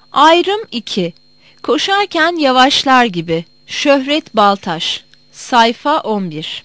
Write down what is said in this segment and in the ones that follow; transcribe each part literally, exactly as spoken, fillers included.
Ayrım iki. Koşarken yavaşlar gibi. Şöhret Baltaş. Sayfa on bir.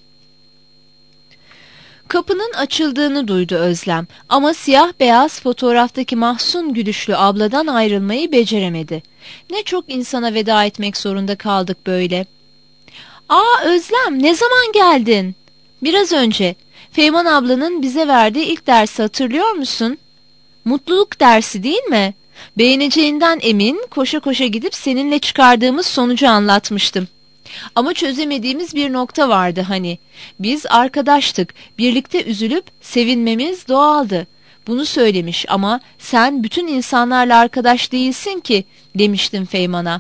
Kapının açıldığını duydu Özlem ama siyah beyaz fotoğraftaki mahzun gülüşlü abladan ayrılmayı beceremedi. Ne çok insana veda etmek zorunda kaldık böyle. "Aa Özlem, ne zaman geldin?" "Biraz önce. Feyman ablanın bize verdiği ilk dersi hatırlıyor musun?" "Mutluluk dersi değil mi? Beğeneceğinden emin, koşa koşa gidip seninle çıkardığımız sonucu anlatmıştım. Ama çözemediğimiz bir nokta vardı hani. Biz arkadaştık, birlikte üzülüp sevinmemiz doğaldı. Bunu söylemiş ama sen bütün insanlarla arkadaş değilsin ki," demiştim Feyman'a.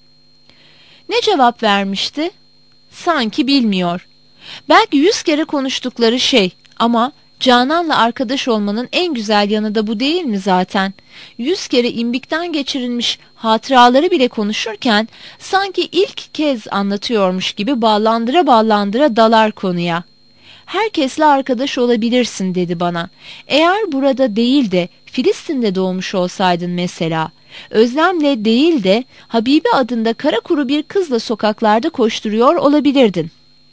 Ne cevap vermişti? Sanki bilmiyor. Belki yüz kere konuştukları şey ama Canan'la arkadaş olmanın en güzel yanı da bu değil mi zaten? Yüz kere imbikten geçirilmiş hatıraları bile konuşurken sanki ilk kez anlatıyormuş gibi ballandıra ballandıra dalar konuya. "Herkesle arkadaş olabilirsin," dedi bana. "Eğer burada değil de Filistin'de doğmuş olsaydın mesela, Özlem'le değil de Habibe adında kara kuru bir kızla sokaklarda koşturuyor olabilirdin.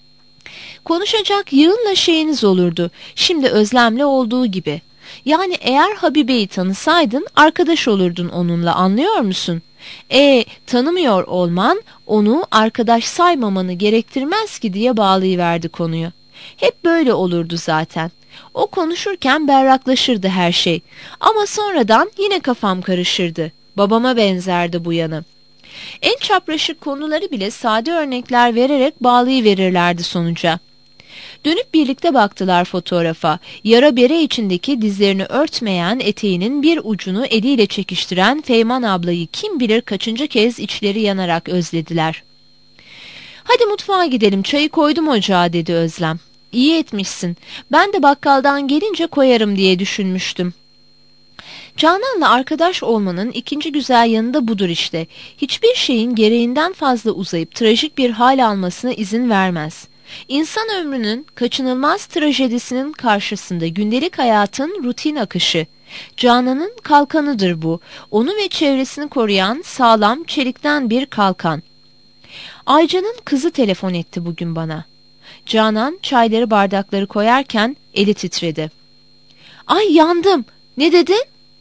Konuşacak yığınla şeyiniz olurdu. Şimdi Özlem'le olduğu gibi. Yani eğer Habibe'yi tanısaydın arkadaş olurdun onunla, anlıyor musun? E tanımıyor olman onu arkadaş saymamanı gerektirmez ki," diye bağlayıverdi konuyu. Hep böyle olurdu zaten. O konuşurken berraklaşırdı her şey. Ama sonradan yine kafam karışırdı. Babama benzerdi bu yanı. En çapraşık konuları bile sade örnekler vererek bağlayıverirlerdi sonuca. Dönüp birlikte baktılar fotoğrafa. Yara bere içindeki dizlerini örtmeyen eteğinin bir ucunu eliyle çekiştiren Feyman ablayı kim bilir kaçıncı kez içleri yanarak özlediler. "Hadi mutfağa gidelim, çayı koydum ocağa," dedi Özlem. "İyi etmişsin. Ben de bakkaldan gelince koyarım diye düşünmüştüm." Canan'la arkadaş olmanın ikinci güzel yanı da budur işte. Hiçbir şeyin gereğinden fazla uzayıp trajik bir hal almasına izin vermez. İnsan ömrünün kaçınılmaz trajedisinin karşısında gündelik hayatın rutin akışı. Canan'ın kalkanıdır bu. Onu ve çevresini koruyan sağlam çelikten bir kalkan. Aycan'ın kızı telefon etti bugün bana. Canan çayları bardakları koyarken eli titredi. "Ay yandım. Ne dedin?"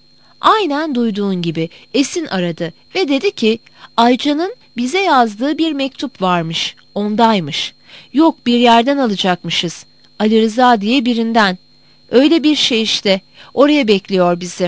Aynen duyduğun gibi Esin aradı ve dedi ki Aycan'ın bize yazdığı bir mektup varmış, ondaymış. Yok, bir yerden alacakmışız. Ali Rıza diye birinden. Öyle bir şey işte. Oraya bekliyor bizi.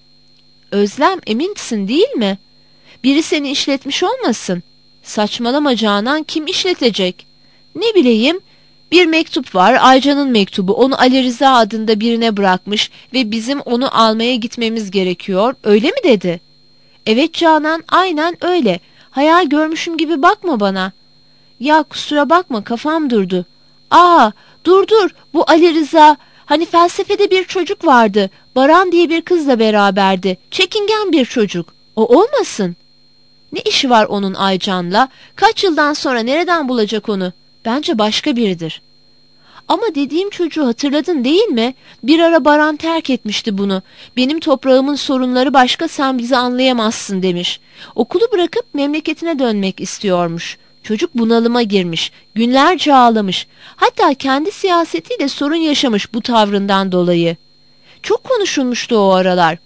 Özlem, eminsin değil mi? Biri seni işletmiş olmasın? Saçmalama Canan, kim işletecek? Ne bileyim, bir mektup var, Aycan'ın mektubu. Onu Ali Rıza adında birine bırakmış ve bizim onu almaya gitmemiz gerekiyor. Öyle mi dedi? Evet Canan, aynen öyle. Hayal görmüşüm gibi bakma bana. Ya kusura bakma, kafam durdu. Aa, dur dur, bu Ali Rıza. Hani felsefede bir çocuk vardı. Baran diye bir kızla beraberdi. Çekingen bir çocuk. O olmasın? Ne işi var onun Aycan'la? Kaç yıldan sonra nereden bulacak onu? Bence başka biridir. Ama dediğim çocuğu hatırladın değil mi? Bir ara Baran terk etmişti bunu. Benim toprağımın sorunları başka, sen bizi anlayamazsın demiş. Okulu bırakıp memleketine dönmek istiyormuş. Çocuk bunalıma girmiş. Günlerce ağlamış. Hatta kendi siyasetiyle sorun yaşamış bu tavrından dolayı. Çok konuşulmuştu o aralar.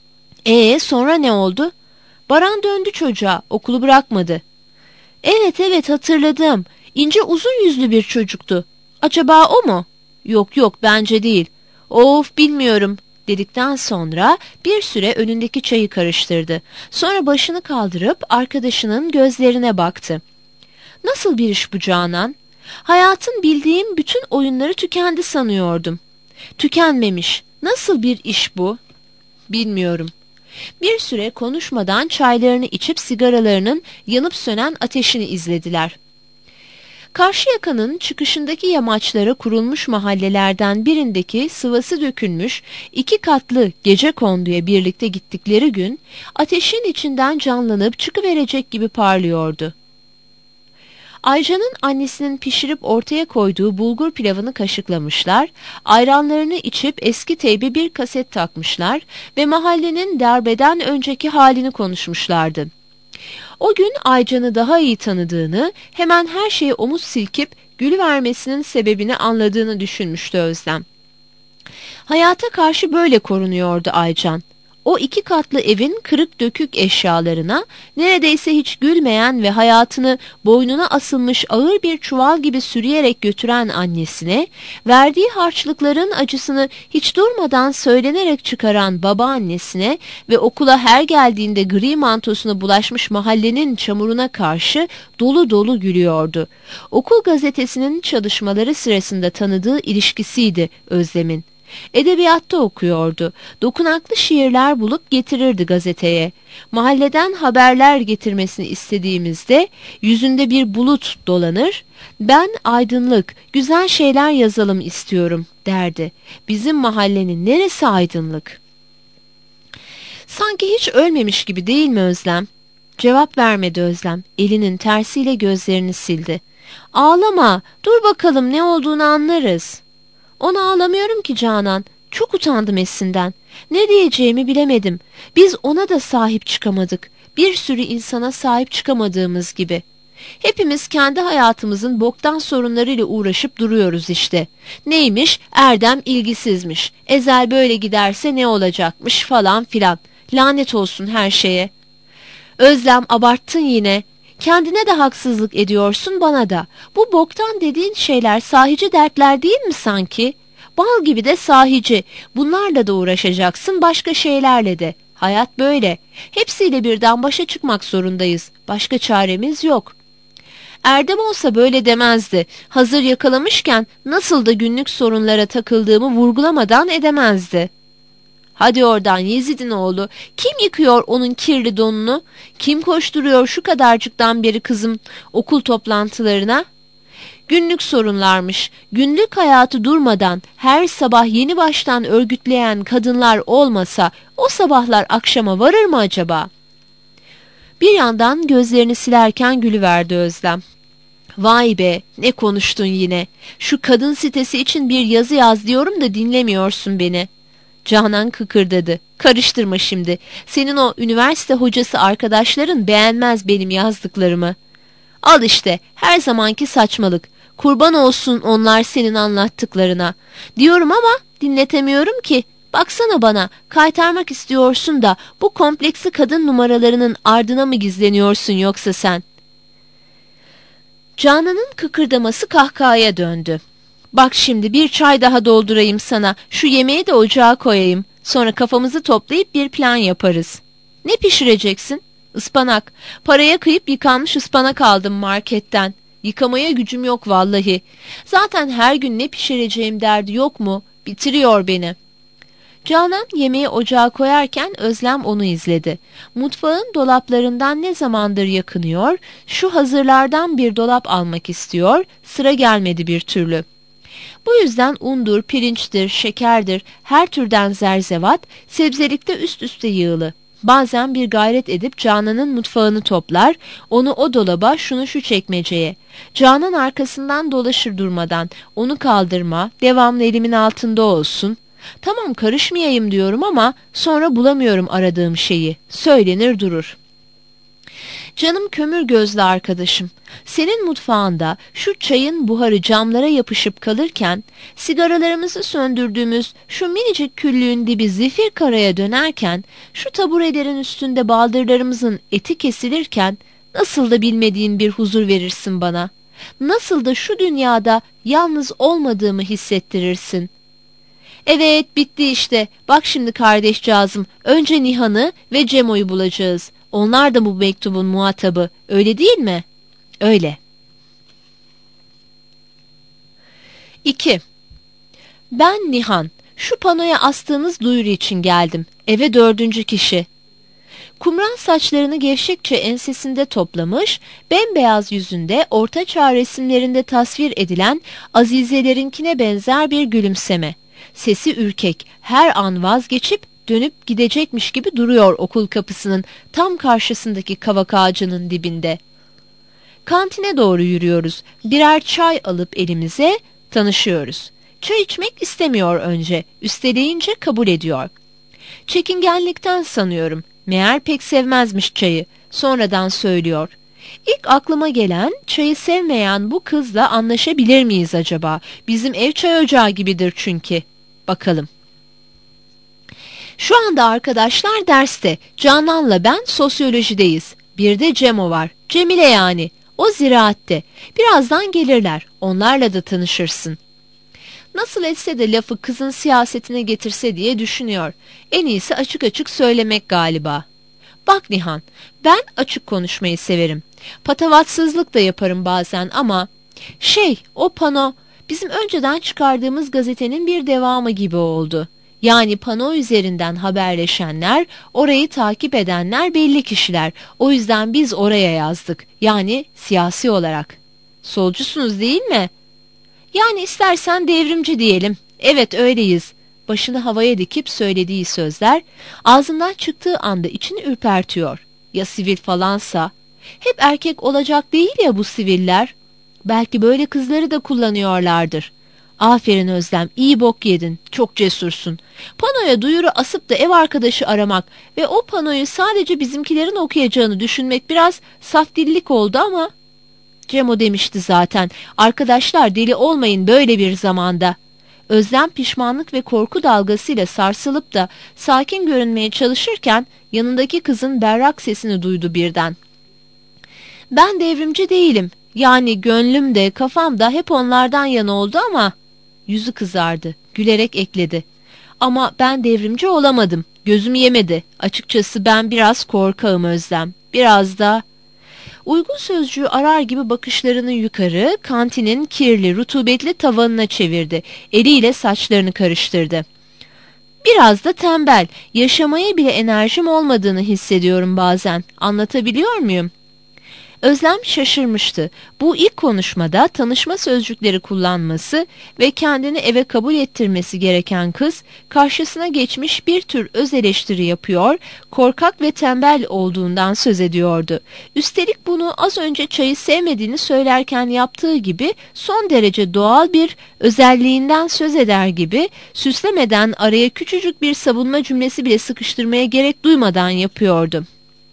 Ee sonra ne oldu? Baran döndü çocuğa. Okulu bırakmadı. Evet evet hatırladım. İnce uzun yüzlü bir çocuktu. Acaba o mu? Yok yok, bence değil. Of bilmiyorum dedikten sonra bir süre önündeki çayı karıştırdı. Sonra başını kaldırıp arkadaşının gözlerine baktı. Nasıl bir iş bu Canan? Hayatın bildiğim bütün oyunları tükendi sanıyordum. Tükenmemiş. Nasıl bir iş bu? Bilmiyorum. Bir süre konuşmadan çaylarını içip sigaralarının yanıp sönen ateşini izlediler. Karşıyaka'nın çıkışındaki yamaçlara kurulmuş mahallelerden birindeki sıvası dökülmüş iki katlı gecekonduya birlikte gittikleri gün ateşin içinden canlanıp çıkıverecek gibi parlıyordu. Aycan'ın annesinin pişirip ortaya koyduğu bulgur pilavını kaşıklamışlar, ayranlarını içip eski teybe bir kaset takmışlar ve mahallenin darbeden önceki halini konuşmuşlardı. O gün Aycan'ı daha iyi tanıdığını, hemen her şeye omuz silkip gülüvermesinin sebebini anladığını düşünmüştü Özlem. Hayata karşı böyle korunuyordu Aycan. O iki katlı evin kırık dökük eşyalarına, neredeyse hiç gülmeyen ve hayatını boynuna asılmış ağır bir çuval gibi sürüyerek götüren annesine, verdiği harçlıkların acısını hiç durmadan söylenerek çıkaran babaannesine ve okula her geldiğinde gri mantosuna bulaşmış mahallenin çamuruna karşı dolu dolu gülüyordu. Okul gazetesinin çalışmaları sırasında tanıdığı ilişkisiydi Özlem'in. Edebiyatta okuyordu. Dokunaklı şiirler bulup getirirdi gazeteye. Mahalleden haberler getirmesini istediğimizde yüzünde bir bulut dolanır, "Ben aydınlık, güzel şeyler yazalım istiyorum," derdi. Bizim mahallenin neresi aydınlık? Sanki hiç ölmemiş gibi değil mi Özlem? Cevap vermedi Özlem. Elinin tersiyle gözlerini sildi. "Ağlama, dur bakalım, ne olduğunu anlarız." "Ona ağlamıyorum ki Canan. Çok utandım Esin'den. Ne diyeceğimi bilemedim. Biz ona da sahip çıkamadık. Bir sürü insana sahip çıkamadığımız gibi. Hepimiz kendi hayatımızın boktan sorunlarıyla uğraşıp duruyoruz işte. Neymiş? Erdem ilgisizmiş. Ezel böyle giderse ne olacakmış falan filan. Lanet olsun her şeye." "Özlem, abarttın yine. Kendine de haksızlık ediyorsun, bana da. Bu boktan dediğin şeyler sahici dertler değil mi sanki? Bal gibi de sahici. Bunlarla da uğraşacaksın, başka şeylerle de. Hayat böyle. Hepsiyle birden başa çıkmak zorundayız. Başka çaremiz yok." Erdem olsa böyle demezdi. Hazır yakalamışken nasıl da günlük sorunlara takıldığımı vurgulamadan edemezdi. "Hadi oradan Yezid'in oğlu. Kim yıkıyor onun kirli donunu? Kim koşturuyor şu kadarcıktan beri kızım okul toplantılarına?" Günlük sorunlarmış. Günlük hayatı durmadan her sabah yeni baştan örgütleyen kadınlar olmasa o sabahlar akşama varır mı acaba? Bir yandan gözlerini silerken gülüverdi Özlem. "Vay be, ne konuştun yine. Şu kadın sitesi için bir yazı yaz diyorum da dinlemiyorsun beni." Canan kıkırdadı. "Karıştırma şimdi. Senin o üniversite hocası arkadaşların beğenmez benim yazdıklarımı." "Al işte, her zamanki saçmalık. Kurban olsun onlar senin anlattıklarına. Diyorum ama dinletemiyorum ki. Baksana bana, kaytarmak istiyorsun da bu kompleksi kadın numaralarının ardına mı gizleniyorsun yoksa sen?" Canan'ın kıkırdaması kahkahaya döndü. "Bak şimdi bir çay daha doldurayım sana. Şu yemeği de ocağa koyayım. Sonra kafamızı toplayıp bir plan yaparız." "Ne pişireceksin?" "Ispanak. Paraya kıyıp yıkanmış ıspanak aldım marketten. Yıkamaya gücüm yok vallahi. Zaten her gün ne pişireceğim derdi yok mu? Bitiriyor beni." Canan yemeği ocağa koyarken Özlem onu izledi. Mutfağın dolaplarından ne zamandır yakınıyor, şu hazırlardan bir dolap almak istiyor, sıra gelmedi bir türlü. Bu yüzden undur, pirinçtir, şekerdir, her türden zerzevat, sebzelikte üst üste yığılı. Bazen bir gayret edip Canan'ın mutfağını toplar, onu o dolaba, şunu şu çekmeceye. Canan arkasından dolaşır durmadan, onu kaldırma, devamlı elimin altında olsun. Tamam, karışmayayım diyorum ama sonra bulamıyorum aradığım şeyi. Söylenir durur. "Canım kömür gözlü arkadaşım, senin mutfağında şu çayın buharı camlara yapışıp kalırken, sigaralarımızı söndürdüğümüz şu minicik küllüğün dibi zifir karaya dönerken, şu taburelerin üstünde baldırlarımızın eti kesilirken, nasıl da bilmediğin bir huzur verirsin bana. Nasıl da şu dünyada yalnız olmadığımı hissettirirsin. Evet, bitti işte. Bak şimdi kardeşcağızım, önce Nihan'ı ve Cemo'yu bulacağız. Onlar da bu mektubun muhatabı, öyle değil mi?" "Öyle." İki. "Ben Nihan. Şu panoya astığınız duyuru için geldim. Eve dördüncü kişi." Kumral saçlarını gevşekçe ensesinde toplamış, bembeyaz yüzünde ortaçağ resimlerinde tasvir edilen azizelerinkine benzer bir gülümseme. Sesi ürkek, her an vazgeçip dönüp gidecekmiş gibi duruyor okul kapısının tam karşısındaki kavak ağacının dibinde. Kantine doğru yürüyoruz. Birer çay alıp elimize tanışıyoruz. Çay içmek istemiyor önce. Üsteleyince kabul ediyor. Çekingenlikten sanıyorum. Meğer pek sevmezmiş çayı. Sonradan söylüyor. İlk aklıma gelen, çayı sevmeyen bu kızla anlaşabilir miyiz acaba? Bizim ev çay ocağı gibidir çünkü. Bakalım. Şu anda arkadaşlar derste. Canan'la ben sosyolojideyiz. Bir de Cemo var. Cemile yani. O ziraatte. Birazdan gelirler. Onlarla da tanışırsın. Nasıl etse de lafı kızın siyasetine getirse diye düşünüyor. En iyisi açık açık söylemek galiba. Bak Nihan, ben açık konuşmayı severim. Patavatsızlık da yaparım bazen ama... Şey, o pano bizim önceden çıkardığımız gazetenin bir devamı gibi oldu. Yani pano üzerinden haberleşenler, orayı takip edenler belli kişiler. O yüzden biz oraya yazdık. Yani siyasi olarak. Solcusunuz değil mi? Yani istersen devrimci diyelim. Evet öyleyiz. Başını havaya dikip söylediği sözler ağzından çıktığı anda içini ürpertiyor. Ya sivil falansa? Hep erkek olacak değil ya bu siviller. Belki böyle kızları da kullanıyorlardır. Aferin Özlem, iyi bok yedin, çok cesursun. Panoya duyuru asıp da ev arkadaşı aramak ve o panoyu sadece bizimkilerin okuyacağını düşünmek biraz safdillik oldu ama... Cemo demişti zaten, arkadaşlar deli olmayın böyle bir zamanda. Özlem pişmanlık ve korku dalgasıyla sarsılıp da sakin görünmeye çalışırken yanındaki kızın berrak sesini duydu birden. Ben devrimci değilim. Yani gönlüm de kafam da hep onlardan yana oldu ama... Yüzü kızardı. Gülerek ekledi. Ama ben devrimci olamadım. Gözüm yemedi. Açıkçası ben biraz korkağım Özlem. Biraz da... Uygun sözcüğü arar gibi bakışlarını yukarı, kantinin kirli, rutubetli tavanına çevirdi. Eliyle saçlarını karıştırdı. Biraz da tembel, yaşamaya bile enerjim olmadığını hissediyorum bazen. Anlatabiliyor muyum? Özlem şaşırmıştı. Bu ilk konuşmada tanışma sözcükleri kullanması ve kendini eve kabul ettirmesi gereken kız karşısına geçmiş bir tür öz eleştiri yapıyor, korkak ve tembel olduğundan söz ediyordu. Üstelik bunu az önce çayı sevmediğini söylerken yaptığı gibi son derece doğal bir özelliğinden söz eder gibi süslemeden araya küçücük bir savunma cümlesi bile sıkıştırmaya gerek duymadan yapıyordu.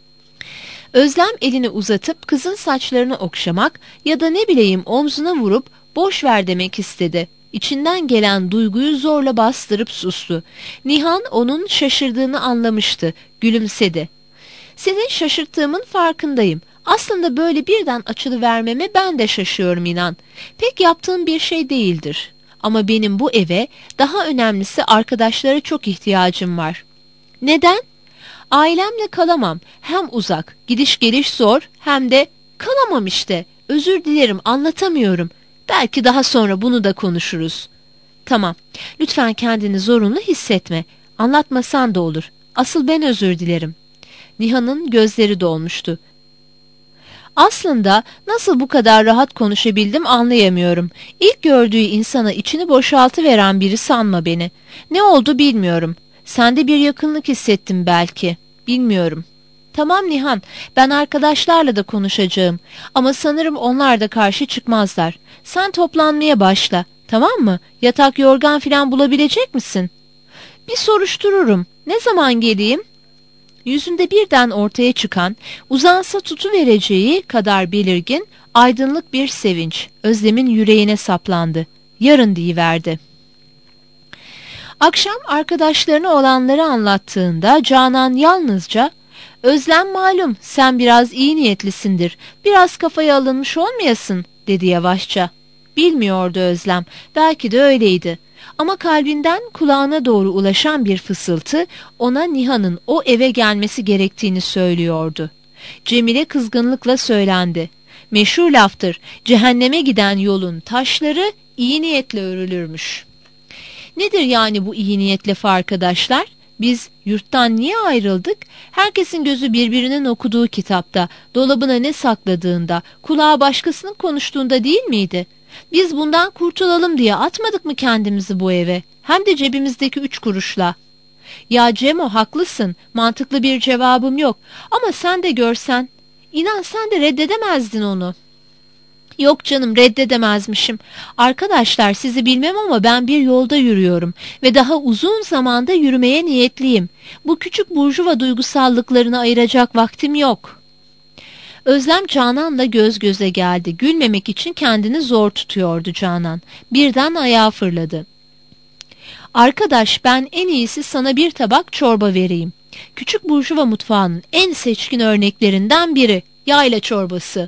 Özlem elini uzatıp kızın saçlarını okşamak ya da ne bileyim omzuna vurup boş ver demek istedi. İçinden gelen duyguyu zorla bastırıp sustu. Nihan onun şaşırdığını anlamıştı. Gülümsedi. Senin şaşırttığımın farkındayım. Aslında böyle birden açılıvermeme ben de şaşıyorum inan. Pek yaptığım bir şey değildir. Ama benim bu eve, daha önemlisi arkadaşlara çok ihtiyacım var. Neden? Ailemle kalamam. Hem uzak, gidiş geliş zor, hem de kalamam işte. Özür dilerim, anlatamıyorum. Belki daha sonra bunu da konuşuruz. Tamam, lütfen kendini zorunlu hissetme. Anlatmasan da olur. Asıl ben özür dilerim. Nihan'ın gözleri dolmuştu. Aslında nasıl bu kadar rahat konuşabildim anlayamıyorum. İlk gördüğü insana içini boşaltıveren biri sanma beni. Ne oldu bilmiyorum. Sende bir yakınlık hissettim belki. Bilmiyorum. Tamam Nihan, ben arkadaşlarla da konuşacağım. Ama sanırım onlar da karşı çıkmazlar. Sen toplanmaya başla. Tamam mı? Yatak yorgan filan bulabilecek misin? Bir soruştururum. Ne zaman geleyim? Yüzünde birden ortaya çıkan, uzansa tutuvereceği kadar belirgin, aydınlık bir sevinç Özlem'in yüreğine saplandı. Yarın deyiverdi. Akşam arkadaşlarına olanları anlattığında Canan yalnızca "Özlem malum sen biraz iyi niyetlisindir, biraz kafaya alınmış olmayasın" dedi yavaşça. Bilmiyordu Özlem, belki de öyleydi. Ama kalbinden kulağına doğru ulaşan bir fısıltı ona Nihan'ın o eve gelmesi gerektiğini söylüyordu. Cemile kızgınlıkla söylendi. Meşhur laftır, cehenneme giden yolun taşları iyi niyetle örülürmüş. Nedir yani bu iyi niyet lafı arkadaşlar? Biz yurttan niye ayrıldık? Herkesin gözü birbirinin okuduğu kitapta, dolabına ne sakladığında, kulağa başkasının konuştuğunda değil miydi? Biz bundan kurtulalım diye atmadık mı kendimizi bu eve? Hem de cebimizdeki üç kuruşla. Ya Cemo haklısın, mantıklı bir cevabım yok. Ama sen de görsen, inan sen de reddedemezdin onu. Yok canım, reddedemezmişim. Arkadaşlar, sizi bilmem ama ben bir yolda yürüyorum ve daha uzun zamanda yürümeye niyetliyim. Bu küçük burjuva duygusallıklarını ayıracak vaktim yok. Özlem Canan'la göz göze geldi. Gülmemek için kendini zor tutuyordu Canan. Birden ayağa fırladı. Arkadaş, ben en iyisi sana bir tabak çorba vereyim. Küçük burjuva mutfağının en seçkin örneklerinden biri. Yayla çorbası.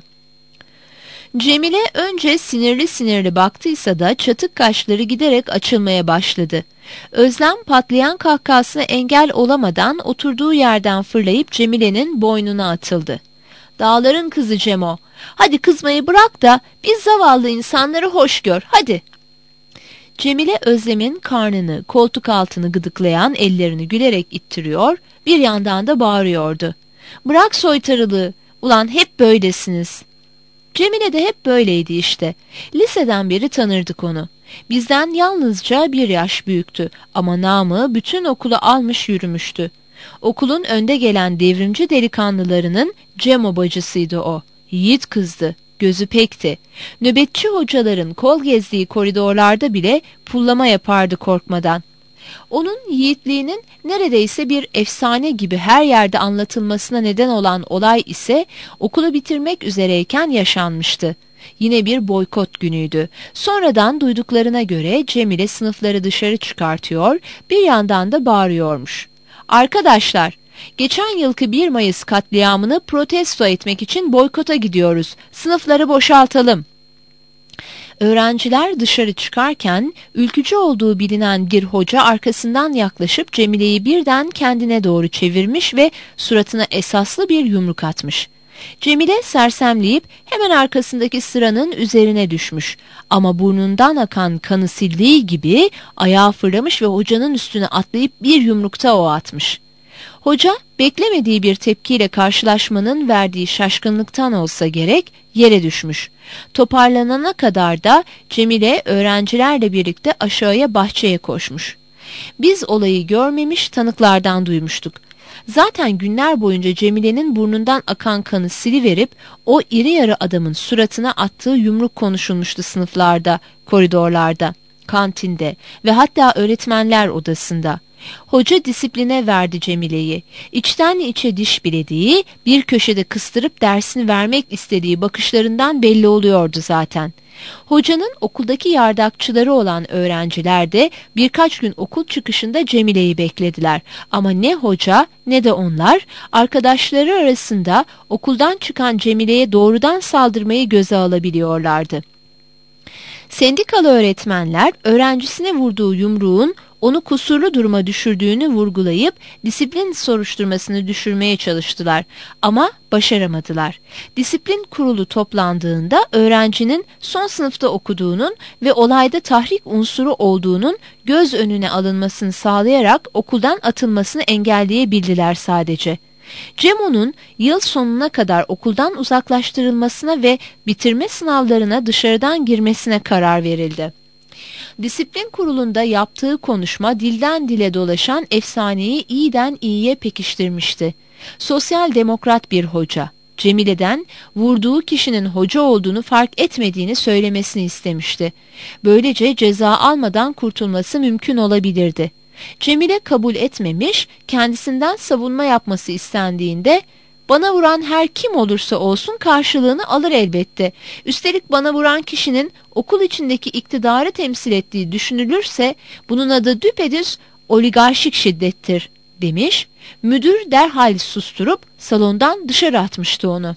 Cemile önce sinirli sinirli baktıysa da çatık kaşları giderek açılmaya başladı. Özlem patlayan kahkahasına engel olamadan oturduğu yerden fırlayıp Cemile'nin boynuna atıldı. Dağların kızı Cemo, hadi kızmayı bırak da biz zavallı insanları hoş gör, hadi. Cemile Özlem'in karnını, koltuk altını gıdıklayan ellerini gülerek ittiriyor, bir yandan da bağırıyordu. Bırak soytarılığı, ulan hep böylesiniz. Cemile de hep böyleydi işte. Liseden beri tanırdık onu. Bizden yalnızca bir yaş büyüktü ama namı bütün okulu almış yürümüştü. Okulun önde gelen devrimci delikanlılarının Cemo bacısıydı o. Yiğit kızdı, gözü pekti. Nöbetçi hocaların kol gezdiği koridorlarda bile pullama yapardı korkmadan. Onun yiğitliğinin neredeyse bir efsane gibi her yerde anlatılmasına neden olan olay ise okulu bitirmek üzereyken yaşanmıştı. Yine bir boykot günüydü. Sonradan duyduklarına göre Cemile sınıfları dışarı çıkartıyor, bir yandan da bağırıyormuş. Arkadaşlar, geçen yılki bir Mayıs katliamını protesto etmek için boykota gidiyoruz. Sınıfları boşaltalım. Öğrenciler dışarı çıkarken ülkücü olduğu bilinen bir hoca arkasından yaklaşıp Cemile'yi birden kendine doğru çevirmiş ve suratına esaslı bir yumruk atmış. Cemile sersemleyip hemen arkasındaki sıranın üzerine düşmüş ama burnundan akan kanı sildiği gibi ayağa fırlamış ve hocanın üstüne atlayıp bir yumrukta o atmış. Hoca beklemediği bir tepkiyle karşılaşmanın verdiği şaşkınlıktan olsa gerek yere düşmüş. Toparlanana kadar da Cemile öğrencilerle birlikte aşağıya bahçeye koşmuş. Biz olayı görmemiş, tanıklardan duymuştuk. Zaten günler boyunca Cemile'nin burnundan akan kanı siliverip o iri yarı adamın suratına attığı yumruk konuşulmuştu sınıflarda, koridorlarda, kantinde ve hatta öğretmenler odasında. Hoca disipline verdi Cemile'yi. İçten içe diş bilediği, bir köşede kıstırıp dersini vermek istediği bakışlarından belli oluyordu zaten. Hocanın okuldaki yardakçıları olan öğrenciler de birkaç gün okul çıkışında Cemile'yi beklediler. Ama ne hoca ne de onlar arkadaşları arasında okuldan çıkan Cemile'ye doğrudan saldırmayı göze alabiliyorlardı. Sendikalı öğretmenler öğrencisine vurduğu yumruğun onu kusurlu duruma düşürdüğünü vurgulayıp disiplin soruşturmasını düşürmeye çalıştılar ama başaramadılar. Disiplin kurulu toplandığında öğrencinin son sınıfta okuduğunun ve olayda tahrik unsuru olduğunun göz önüne alınmasını sağlayarak okuldan atılmasını engelleyebildiler sadece. Cemo'nun yıl sonuna kadar okuldan uzaklaştırılmasına ve bitirme sınavlarına dışarıdan girmesine karar verildi. Disiplin kurulunda yaptığı konuşma dilden dile dolaşan efsaneyi iyiden iyiye pekiştirmişti. Sosyal demokrat bir hoca, Cemile'den vurduğu kişinin hoca olduğunu fark etmediğini söylemesini istemişti. Böylece ceza almadan kurtulması mümkün olabilirdi. Cemile kabul etmemiş, kendisinden savunma yapması istendiğinde "Bana vuran her kim olursa olsun karşılığını alır elbette. Üstelik bana vuran kişinin okul içindeki iktidarı temsil ettiği düşünülürse bunun adı düpedüz oligarşik şiddettir," demiş. Müdür derhal susturup salondan dışarı atmıştı onu.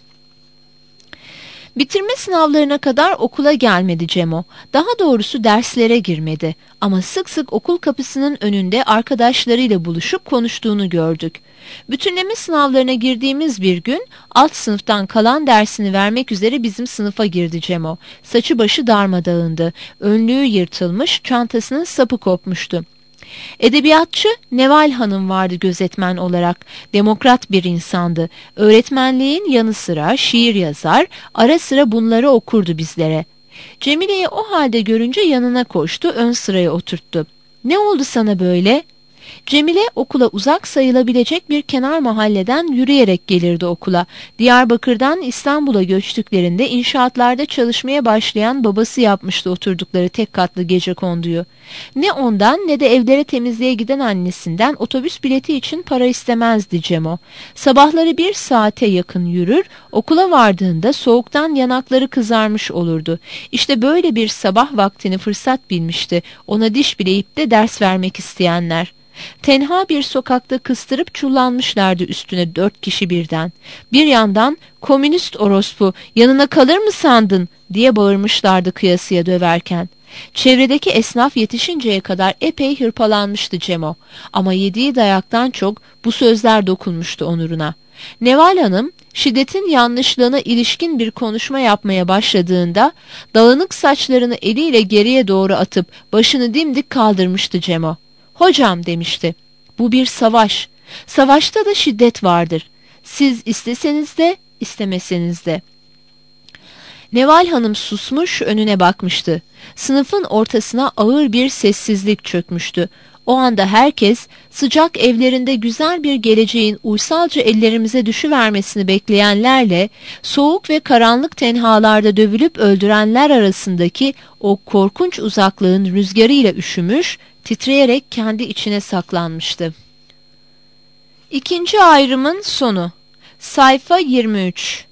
Bitirme sınavlarına kadar okula gelmedi Cemo. Daha doğrusu derslere girmedi. Ama sık sık okul kapısının önünde arkadaşlarıyla buluşup konuştuğunu gördük. Bütünleme sınavlarına girdiğimiz bir gün alt sınıftan kalan dersini vermek üzere bizim sınıfa girdi Cemo. Saçı başı darmadağındı. Önlüğü yırtılmış, çantasının sapı kopmuştu. Edebiyatçı Neval Hanım vardı gözetmen olarak. Demokrat bir insandı. Öğretmenliğin yanı sıra şiir yazar, ara sıra bunları okurdu bizlere. Cemile'yi o halde görünce yanına koştu, ön sıraya oturttu. "Ne oldu sana böyle?" Cemile okula uzak sayılabilecek bir kenar mahalleden yürüyerek gelirdi okula. Diyarbakır'dan İstanbul'a göçtüklerinde inşaatlarda çalışmaya başlayan babası yapmıştı oturdukları tek katlı gecekonduyu. Ne ondan ne de evlere temizliğe giden annesinden otobüs bileti için para istemezdi Cemo. Sabahları bir saate yakın yürür, okula vardığında soğuktan yanakları kızarmış olurdu. İşte böyle bir sabah vaktini fırsat bilmişti ona diş bileyip de ders vermek isteyenler. Tenha bir sokakta kıstırıp çullanmışlardı üstüne dört kişi birden. Bir yandan komünist orospu yanına kalır mı sandın diye bağırmışlardı kıyasıya döverken. Çevredeki esnaf yetişinceye kadar epey hırpalanmıştı Cemo. Ama yediği dayaktan çok bu sözler dokunmuştu onuruna. Neval Hanım şiddetin yanlışlığına ilişkin bir konuşma yapmaya başladığında dağınık saçlarını eliyle geriye doğru atıp başını dimdik kaldırmıştı Cemo. Hocam demişti, bu bir savaş. Savaşta da şiddet vardır. Siz isteseniz de istemeseniz de. Neval Hanım susmuş önüne bakmıştı. Sınıfın ortasına ağır bir sessizlik çökmüştü. O anda herkes sıcak evlerinde güzel bir geleceğin uysalca ellerimize düşüvermesini bekleyenlerle soğuk ve karanlık tenhalarda dövülüp öldürenler arasındaki o korkunç uzaklığın rüzgarıyla üşümüş, titreyerek kendi içine saklanmıştı. İkinci ayrımın sonu. Sayfa yirmi üç.